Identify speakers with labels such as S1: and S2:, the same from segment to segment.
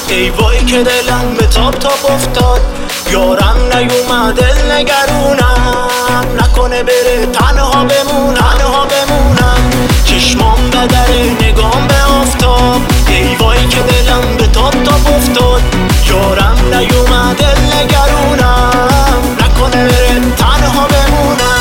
S1: ای وای که دلم به تاب تاب افتاد، یارم نیومد دل نگرونم، نکنه بره تنها بمونم چشمام بدره نگام به آفتاب، ای وای که دلم به تاب تاب افتاد، یارم نیومد دل نگرونم، نکنه بره تنها بمونم.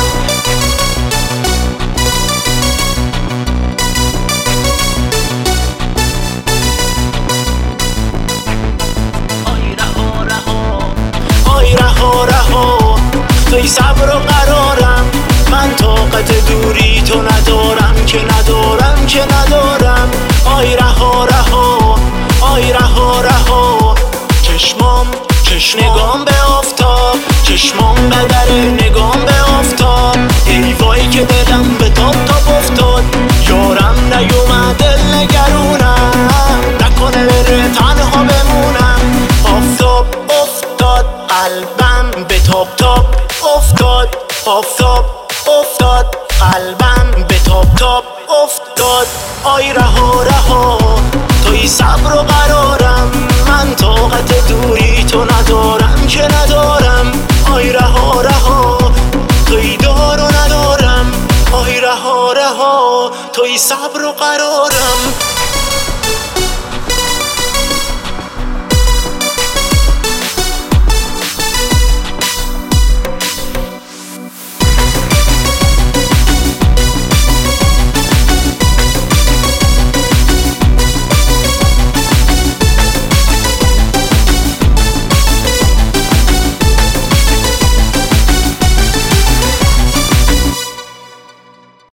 S1: آی رها توی صبر و قرارم، من طاقت دوری تو ندارم که ندارم. آی رها چشم نگام به آفتاب، چشمام بدره نگام به آفتاب، ای وای که دلم به تاب تاب افتاد، یارم نیومد دل نگرونم، نکنه بره تنها بمونم. آفتاب افتاد قلبم به تاب تاب افتاد، آفتاب افتاد قلبم به تاب تاب افتاد. آی رها توی صبر و قرارم، من طاقت دوری تو ندارم که ندارم. آی رها توی دار و ندارم، آی رها توی صبر و قرارم.